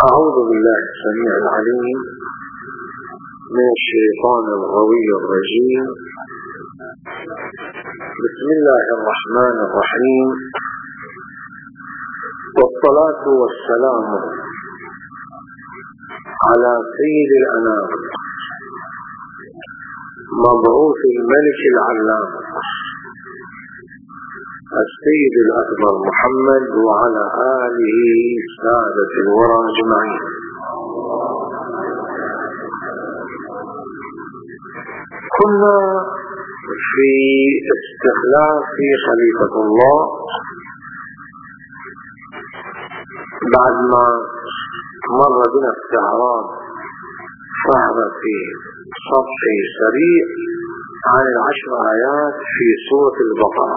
أعوذ بالله السميع العليم من الشيطان الغوي الرجيم. بسم الله الرحمن الرحيم، والصلاة والسلام على سيد الأنام مبعوث الملك العلام السيد الأكبر محمد وعلى آله سادة الورى أجمعين. كنا في استخلاف خليفة الله بعد ما مر بنا استعراض فهم في سطح سريع عن 10 آيات في سورة البقرة.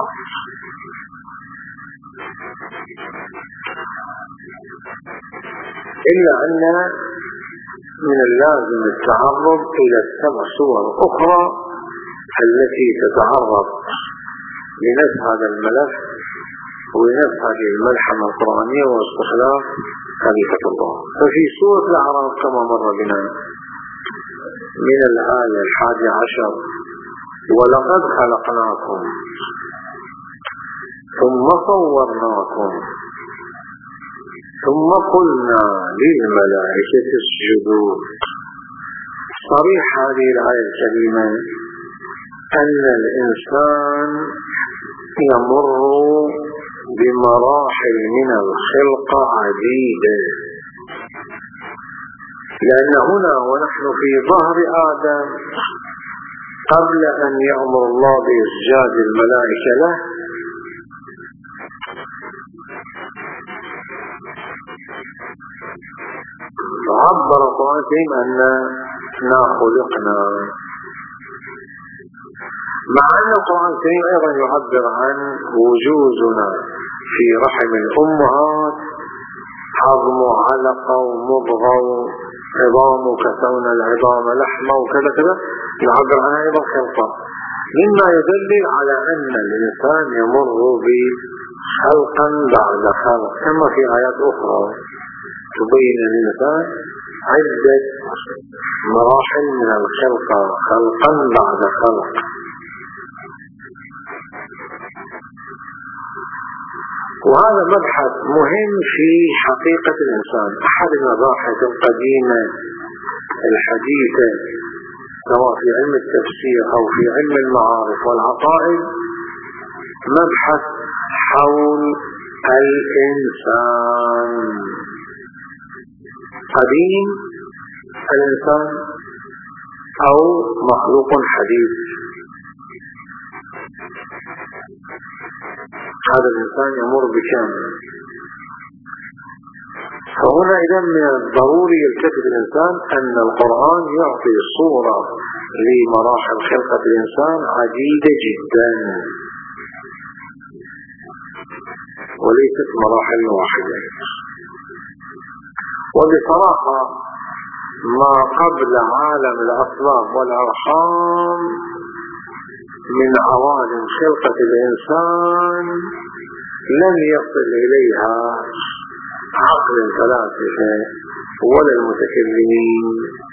إلا أن من اللازم التعرض إلى 7 سور أخرى التي تتعرض لنفس هذا الملف ونفس هذه الملحمة القرآنية واستخلاف خليفة الله. ففي سورة الأعراف كما مر بنا من الآية 11: ولقد خلقناكم ثم صورناكم ثم قلنا للملائكة اسجدوا. صريح هذه الآية الكريمة أن الإنسان يمر بمراحل من الخلقة عديدة، لأن هنا ونحن في ظهر آدم قبل أن يأمر الله بإسجاد الملائكة له عبر القرآن الكريم أننا خلقنا، مع أن القرآن الكريم أيضا يعبر عن وجودنا في رحم الأمهات عظم وعلقة ومضغة وعظام وكسونا العظام لحمة وكذا كذا، يعبر عنها أيضا خلقة، مما يدل على أن الإنسان يمر بخلقا بعد خلق. كما في آيات أخرى تبين الإنسان عدة مراحل من الخلقة، خلقا بعد خلق. وهذا مبحث مهم في حقيقة الإنسان. أحد المباحث القديمة الحديثة سواء في علم التفسير أو في علم المعارف والعقائد مبحث حول الإنسان. قديم الإنسان أو مخلوق حديث. هذا الإنسان يمر بكامل. فهنا إذا من الضروري يلتفت الإنسان أن القرآن يعطي صورة لمراحل خلقة الإنسان عديدة جدا وليست مراحل واحدة. وبصراحة ما قبل عالم الأصلاب والأرحام من عوالم خلقة الإنسان لم يصل إليها عقل الفلاسفة ولا المتكلمين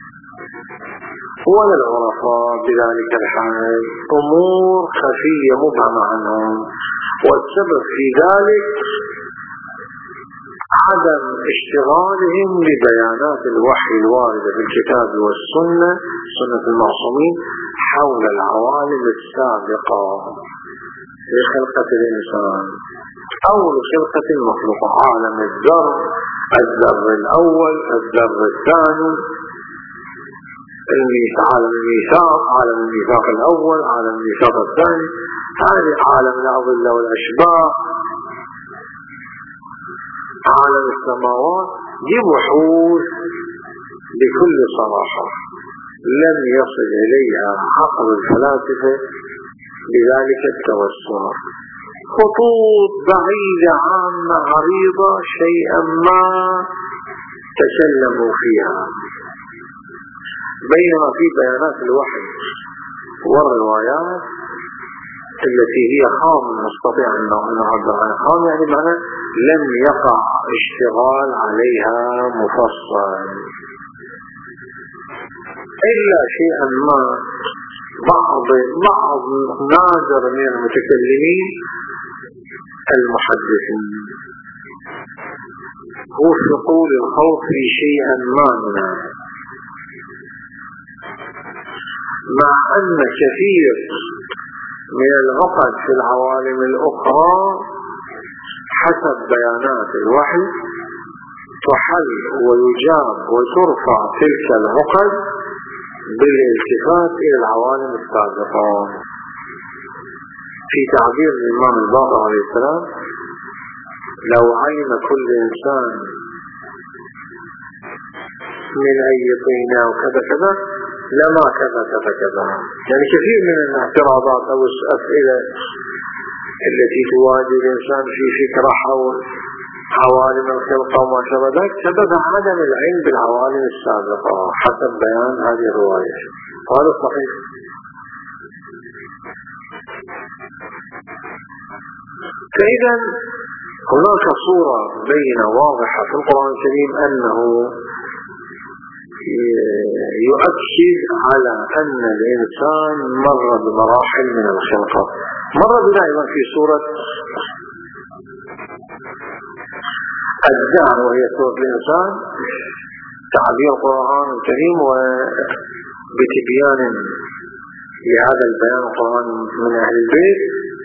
ولا العرفاء بذلك الحال، أمور خفية مبهمة عنهم. والسبب في ذلك عدم اشتغالهم ببيانات الوحي الواردة في الكتاب والسنة، سنة المعصومين، حول العوالم السابقة لخلقة الإنسان أو لخلقة المخلوق. عالم الذر الأول، الذر الثاني، عالم الميثاق، عالم الميثاق الأول، عالم الميثاق الثاني، هذه عالم الأضلة والأشباح، عالم السماوات. دي بحوث بكل صراحة لم يصل إليها عقل الفلاسفة بذلك التوسع. خطوط بعيدة عامة عريضة شيئا ما تكلموا فيها، بينما في بيانات الوحي والروايات التي هي خام نستطيع أن نعبر عنها. خام يعني معنى لم يقع اشتغال عليها مفصل إلا شيئا ما بعض نادر من المتكلمين المحدثين وفقوا للخوض في شيئا ما منه، مع أن كثير من العقد في العوالم الأخرى حسب بيانات الوحي تحل ويجاب وترفع تلك العقد بالالتفات إلى العوالم السابقة. في تعبير الإمام الباقر عليه السلام: لو علم كل إنسان من أي طينة وكذا كذا لما كذا كذا كذا. يعني كثير من الاعتراضات أو الأسئلة التي تواجه الإنسان في فكرة حول عوالم الخلقة وما شابه ذلك سبب عدم العلم بالعوالم السابقة حسب بيان هذه الرواية، وهذا صحيح. فإذا هناك صورة بينة واضحة في القرآن الكريم أنه يؤكد على أن الإنسان مر بمراحل من الخلقة. مر بنا أيضا في سورة الدهر وهي سورة الإنسان، تعبير القرآن الكريم وبتبيان لهذا البيان القرآن من أهل البيت: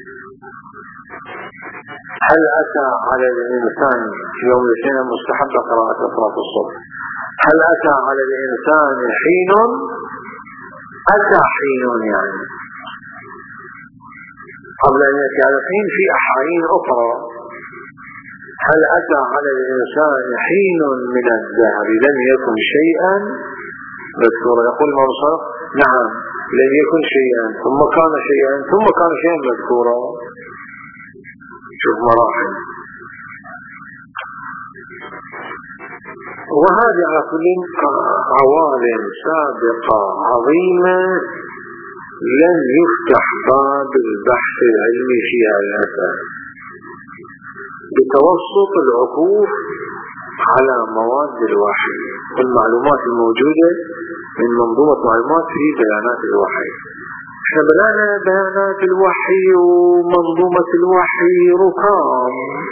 هل أتى على الإنسان في يوم الاثنين مستحب قراءة صلاة الصبح، هل أتى على الإنسان حين، أتى حين يعني قبل أن يأتي على الحين في أحايين أخرى. هل أتى على الإنسان حين من الدهر لم يكن شيئا مذكورا؟ يقول الإمام الصادق: نعم، لم يكن شيئا ثم كان شيئا ثم كان شيئا مذكورا. شوف مراحل. وهذه على كل عوالم سابقة عظيمة لن يفتح باب البحث العلمي فيها الأساس بتوسط العكوف على مواد الوحي والمعلومات الموجودة من منظومة معلومات في بيانات الوحي. شبلنا بيانات الوحي ومنظومة الوحي ركام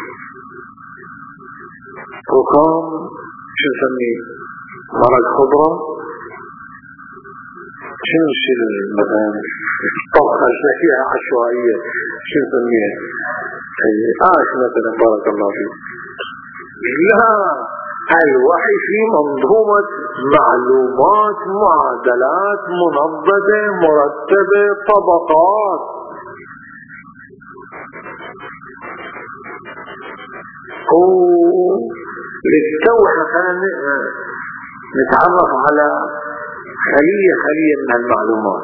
شو نسميه؟ مرق خضرة، شو نشيل مثلا طبخة فيها عشوائية، شو نسميها؟ مثلا بارك الله فيك. لا، الوحي في منظومة معلومات، معادلات منضبطة مرتبة، طبقات. للتوحى كان نتعرف على خلية من المعلومات.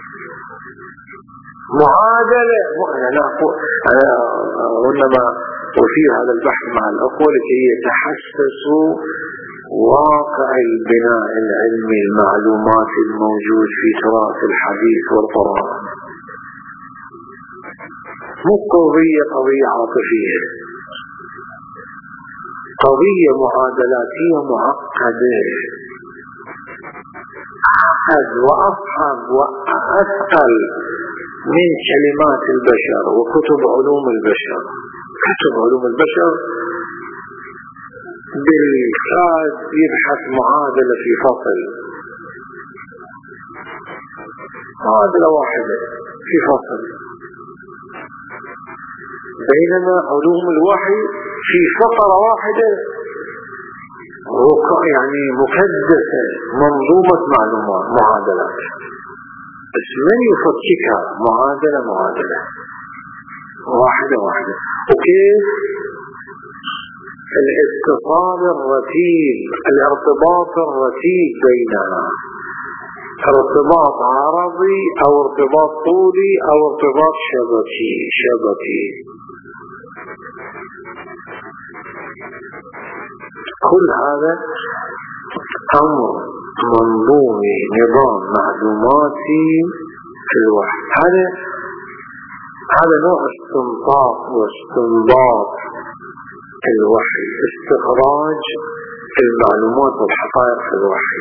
معادلة وإنما أثير هذا البحث مع الأخوة لكي يتحسسوا واقع البناء العلمي المعلومات الموجود في تراث الحديث والقرآن. مو قضية عاطفية، قضية معادلاتية معقدة، أعقد وأصعب وأثقل من كلمات البشر وكتب علوم البشر. كتب علوم البشر بالكاد يبحث معادلة في فصل، معادلة واحدة في فصل، بينما علوم الوحي في فقرة واحدة يعني مكدسة منظومة معلومات معادلات، بس من يفككها معادلة واحدة. وكيف الاتصال الرتيب، الارتباط الرتيب بينها، ارتباط عرضي او ارتباط طولي او ارتباط شبكي. كل هذا امر منظومي، نظام معلوماتي في الوحي. هذا نوع استنطاق واستنباط الوحي، استخراج المعلومات والحقائق في الوحي.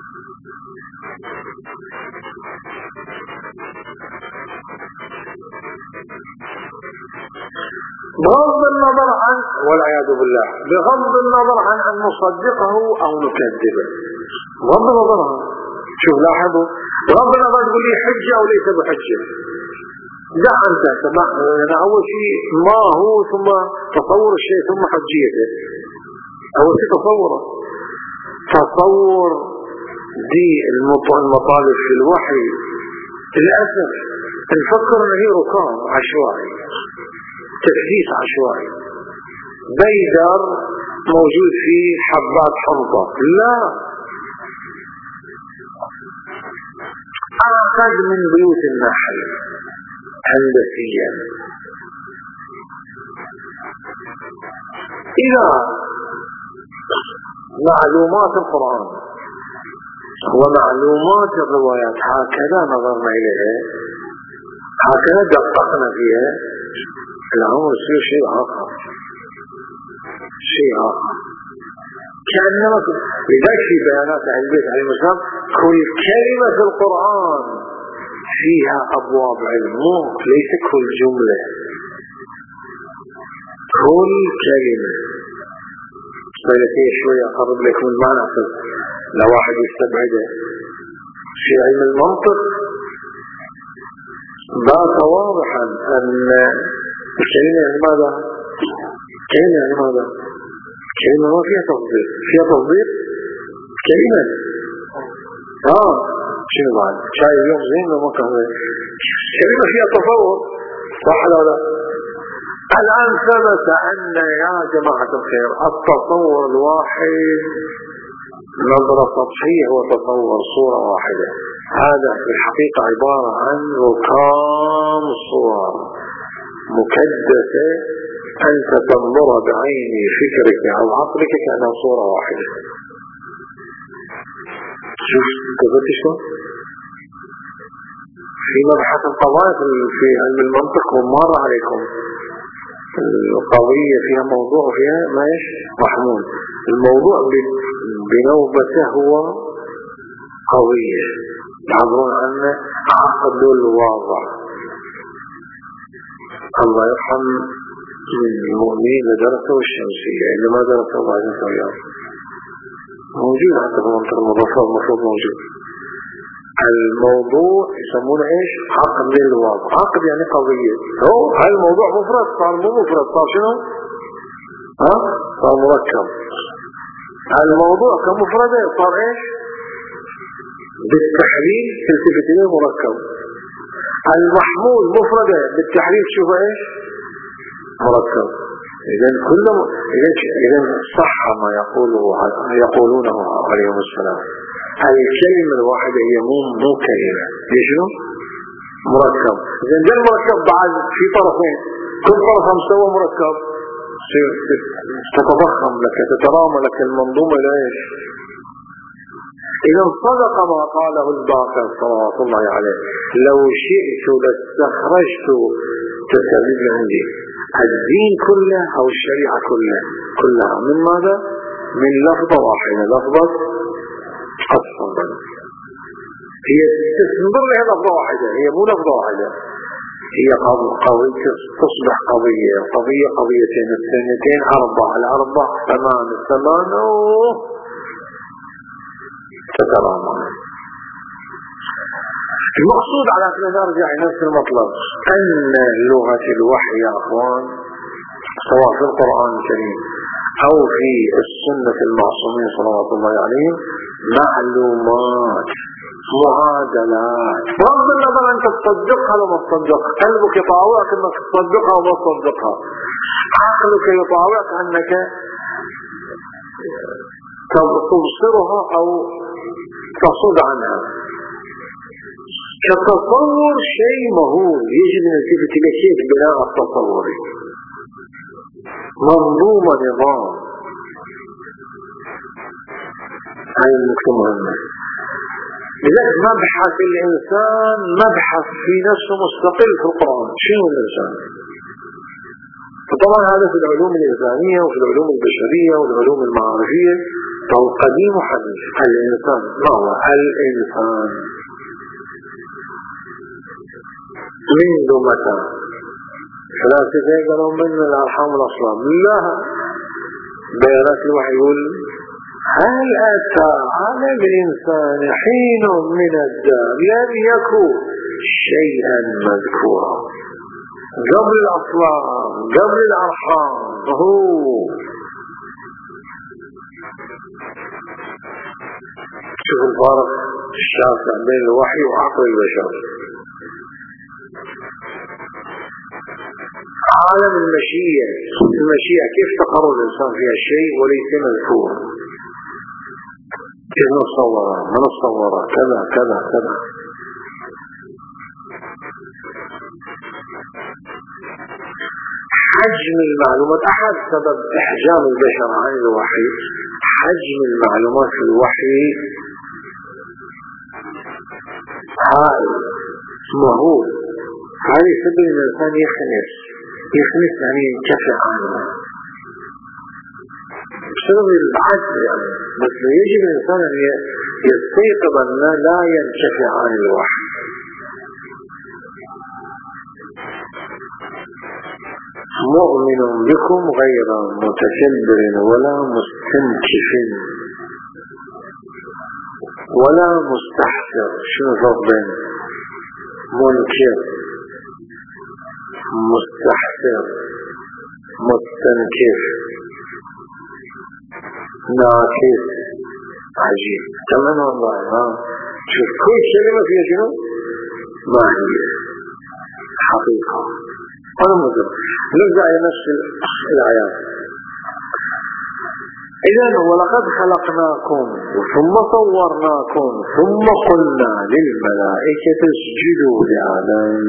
بغض النظر عن، والعياذ بالله، بغض النظر عن أن نصدقه أو نكذبه، بغض النظر. شوف لاحظوا، بغض النظر تقول لي حجة أو ليس بحجة، دع أنت سمع. أنا أول شيء ما هو، ثم تصور الشيء، ثم حجيته. أول شيء تصوره. تصور دي المطالب في الوحي للأسف نفكر أنه هي ركام عشوائي، تدريس عشوائي، بيدر موجود فيه حبات حنطة. لا، أعقد من بيوت النحل هندسيا. إذا معلومات القرآن ومعلومات الروايات هكذا نظرنا إليها، هكذا دققنا فيها، الأمر يصير شيء آخر، شيء آخر. كأنما لذلك في بيانات أهل البيت عليهم السلام كل كلمة في القرآن فيها أبواب علم، ليس كل جملة، كل كلمة. صيلتي شوية أقرب لكم المعنى لو واحد يستبعده. في علم المنطق بات واضحا أن الكلمة يعني ماذا؟ كلمة يعني ماذا؟ كلمة ما فيها تصديق، فيها تصديق كلمة. شنو بعد؟ شاي اليوم زين لو ما كان كلمة فيها تصور، صح ولا لا؟ الآن ثبت أن يا جماعة الخير التصور الواحد نظرة سطحية هو تصور صورة واحدة. هذا في الحقيقة عبارة عن ركام صور مكدسة أنت تنظر بعين فكرك أو عقلك كأنها صورة واحدة. شوف انتبهت شو؟ في مبحث القضايا في علم المنطق ومر عليكم القضية فيها موضوع فيها ماش محمول، الموضوع بنوبته هو قضية يعبرون عنه عقد الواضع. الله يرحم المؤمنين اللي درسوا الشمسية، اللي ما درسوا بعد الرياض موجود حتى في منطقة المضافة، المفروض موجود. الموضوع يسمونه ايش؟ عقد الواضع. عقد يعني قضية. هو هاي الموضوع مفرد، صار مو مفرد، صار شنو؟ صار مركب. الموضوع كمفردة صار ايش؟ بالتحليل تلتفت اليه مركب. المحمول مفردة بالتحليل شوف ايش؟ مركب. إذن صح ما يقولونه عليهم السلام. الكلمة الواحدة هي مو كلمة، ليش شنو؟ مركب. إذن ده المركب بعد في طرفين، كل طرف مستوى مركب تتضخم لك، تترامى لك المنظومة ليش؟ إذا صدق ما قاله الباقر صلوات الله عليه، لو شئت لاستخرجت تسبب عندي الدين كله أو الشريعة كلها من ماذا؟ من لفظة واحدة، لفظة الصدق. هي تستمر لها لفظة واحدة، هي مو لفظة واحدة، هي قضية تصبح قضية قضيتين، الثانيتين أربعة، الأربع ثمان تترامى. المقصود على أن نرجع لنفس المطلب أن لغة الوحي يا أخوان سواء في القرآن الكريم أو في السنة المعصومين صلوات الله عليهم معلومات معادلات، بغض النظر أنت تصدقها ولا ما تصدقها، قلبك يطاوعك أنك تصدقها وما تصدقها، عقلك يطاوعك أنك تبصرها أو تصد عنها. كتصور شيء مهول يجب أن نلتفت إليه كيف بناء التصور، منظومة نظام. هاي النقطة مهمة. لذلك مبحث الإنسان مبحث في نفسه مستقل في القرآن. شنو الإنسان؟ فطبعا هذا في العلوم الإنسانية وفي العلوم البشرية والعلوم المعرفية. قديم وحديث. الإنسان ما هو الإنسان؟ منذ متى؟ فلاسفة قالوا من الأرحام والأصلاب. لا، بيانات الوحي يقول هل أتى على الإنسان حين من الدهر لم يكن شيئا مذكورا، قبل الأصلاب قبل الأرحام. شوف الفارق الشاسع بين الوحي وعقل البشر. عالم المشيئة كيف تقرر الإنسان فيها شيء وليس مذكور، كيف نصورها ما نصورها كذا كذا كذا. حجم المعلومات، أحد سبب إحجام البشر عن الوحي حجم المعلومات في الوحي هائل مهول. هذا سبب الإنسان يخنس يعني ينكفع عنه بسبب العجز يعني. بس يجب الإنسان أن يستيقظ أن لا ينكفع عن الوحي. مؤمن بكم غير متكبر ولا مستنكف ولا مستحسر. شنو الفرق بين منكر مستحسر مستنكف ناكس؟ عجيب تماما والله. شوف كل كلمة فيها شنو؟ ما هي حقيقة. أنا مدر نرجع إلى نفس الآيات. إذن ولقد خلقناكم ثم صورناكم ثم قلنا للملائكة اسجدوا لآدم.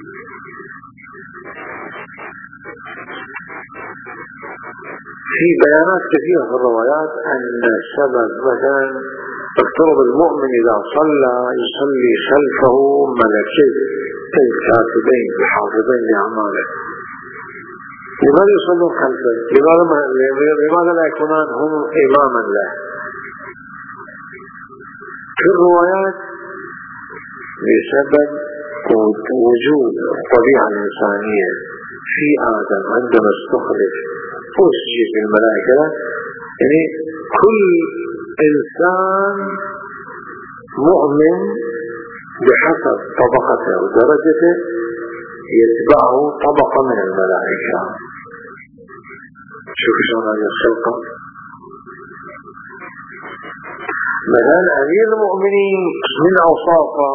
في بيانات كثيرة في الروايات أن السبب مثلا افترض المؤمن إذا صلى يصلي خلفه ملكين الكاتبين الحافظين لأعماله. لماذا يصلون خلفه؟ لماذا لا يكونان هم إماما له؟ في الروايات بسبب وجود الطبيعة الإنسانية في آدم عندما استخلف أسجد الملائكة. يعني كل إنسان مؤمن بحسب طبقته ودرجته يتبعه طبقة من الملائكة. شوف شلون هذه الخلقة. مثلا أمير المؤمنين من أوصافه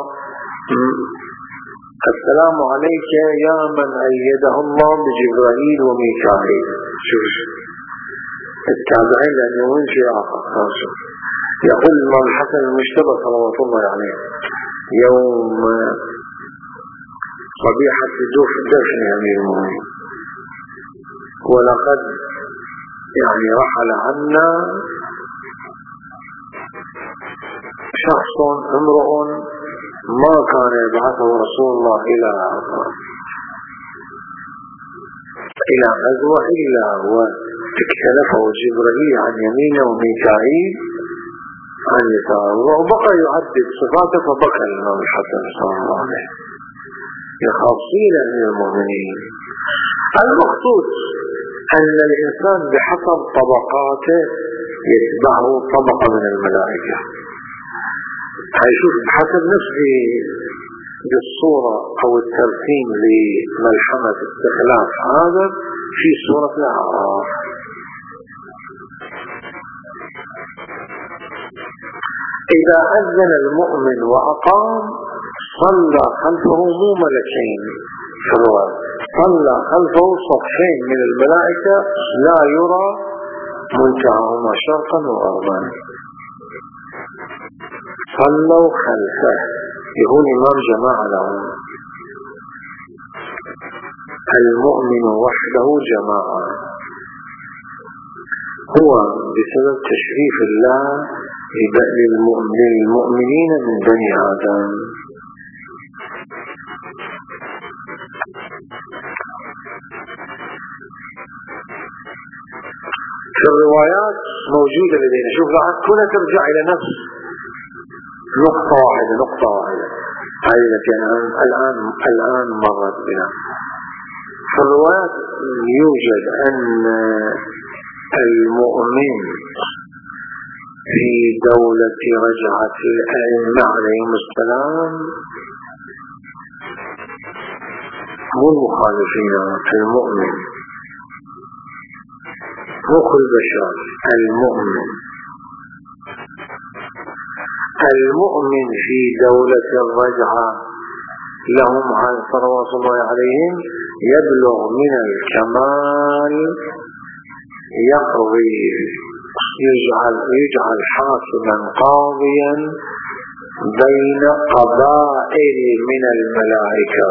السلام عليك يا من أيده الله بجبرائيل وميكائيل. شوف التابعين لأن يومين شيء آخر. يقول الإمام الحسن المجتبى صلوات الله عليه يوم صبيحة دفن أمير المؤمنين ولقد يعني رحل عنا شخص امرؤ ما كان يبعثه رسول الله إلى غزوة إلا واكتلفه جبرائيل عن يمينه وميكائيل عن يساره، وبقى يعدد صفاته. فبكى الإمام الحسن صلى الله عليه يخاصين أمير المؤمنين. المقصود أن الإنسان بحسب طبقاته يتبعه طبقة من الملائكة. هيشوف بحسب نفسه بالصورة أو الترسيم لملحمة استخلاف هذا في سورة الأعراف. إذا أذن المؤمن وأقام صلى خلفه مو ملكين، صلى خلفه صفين من الملائكة لا يرى منتهاهما شرقا وغربا. صلوا خلفه يكون إمام جماعة لهم. المؤمن وحده جماعة. هو بسبب تشريف الله للمؤمنين من بني آدم. في الروايات موجودة لدينا. شوف راح كلها ترجع إلى نفس نقطة واحدة هاي التي الآن مرت بنا. في الروايات يوجد أن المؤمن في دولة رجعة الأئمة عليهم السلام مو المخالفين، المؤمن مو كل بشر، المؤمن في دولة الرجعة لهم صلوات الله عليهم يبلغ من الكمال، يقضي يجعل حاكما قاضيا بين قبائل من الملائكة.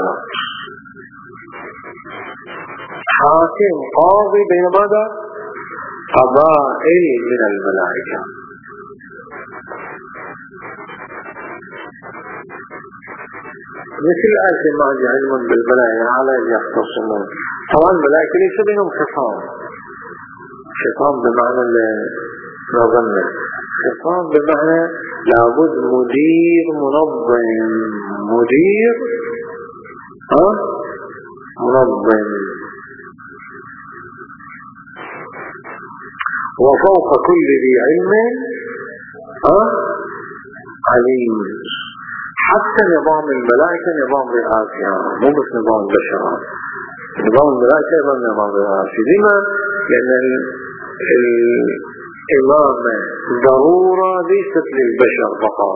حاكم قاضي بين ماذا؟ قبائل من الملائكة. مثل آية ما عندي علم بالملائكة على أن يختصمون. طبعا الملائكة ليس بينهم خصام بمعنى نظنه، خصام بمعنى لابد مدير منظم وفوق كل ذي علم عليم. حتى نظام الملائكة نظام رئاسي، مو بس نظام البشر. نظام الملائكة أيضا نظام رئاسي. لما؟ لأن الإمامة ضرورة ليست للبشر فقط،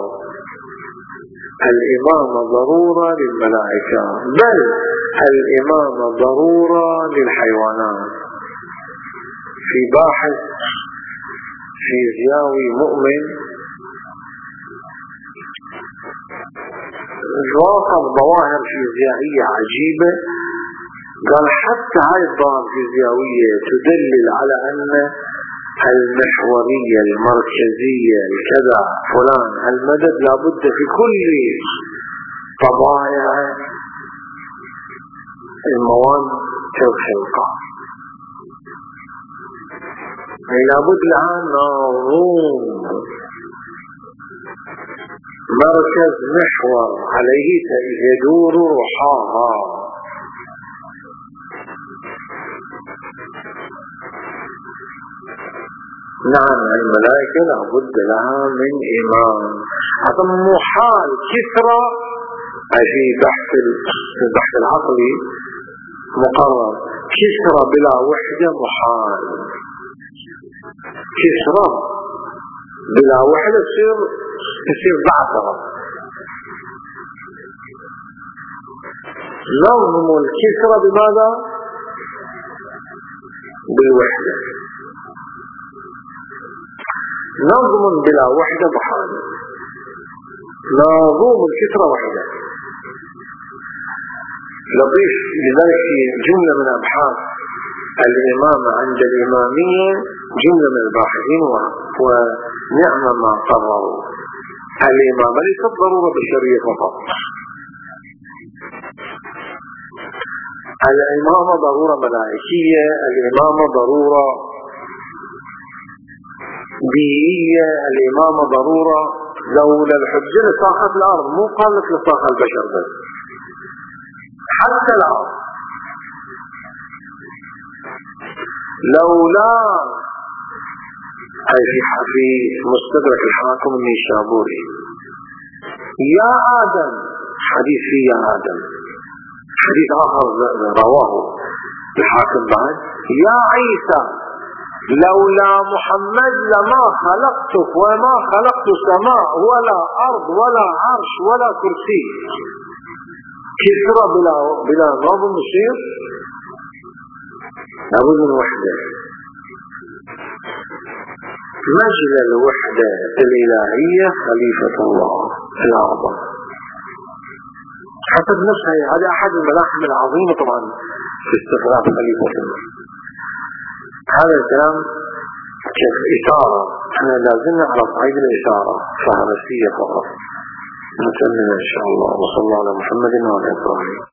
الإمامة ضرورة للملائكة، بل الإمامة ضرورة للحيوانات. في باحث فيزيائي مؤمن راقب ظواهر فيزيائية عجيبة، قال حتى هاي الظواهر الفيزيائية تدلل على أن المحورية المركزية الكذا فلان المدد لابد في كل طبائع المواد الخلقة، لابد لها نظام مركز محور عليه يدور روحها. نعم الملائكة لابد لها من إمام. هذا محال كسرى في البحث العقلي مقرر، كسرى بلا وحدة محال. كسرى بلا وحدة تصير بعثرة. نظم الكسرى بماذا؟ بالوحدة. نظم بلا وحدة محال. نظم الكسرى وحدة. لطيف. لذلك في جملة من أبحاث الإمامة عند الإمامية جملة من الباحثين ونعم ما قرروا الإمامة ليست ضرورة بشرية فقط، الإمامة ضرورة ملائكية، الإمامة ضرورة بيئية، الإمامة ضرورة لولا الحجة لساقت الأرض، مو قالت لساق البشر بس، حتى الأرض لولا. أي في مستدرك الحاكم النيسابوري يا آدم، حديث في يا آدم، حديث آخر رواه الحاكم بعد يا عيسى لولا محمد لما خلقتك وما خلقت سماء ولا أرض ولا عرش ولا كرسي. كسرى بلا نظم يصير لابد من وحدة. مجل الوحدة الإلهية خليفة الله الأعظم حسب نفسها. هذا أحد الملاحم العظيمة طبعا في استخراج خليفة الله. هذا الكلام كيف إشارة، احنا لازلنا على صعيد الإشارة فهرسية فقط. نكمل إن شاء الله. وصلى الله على محمد وعلى آله.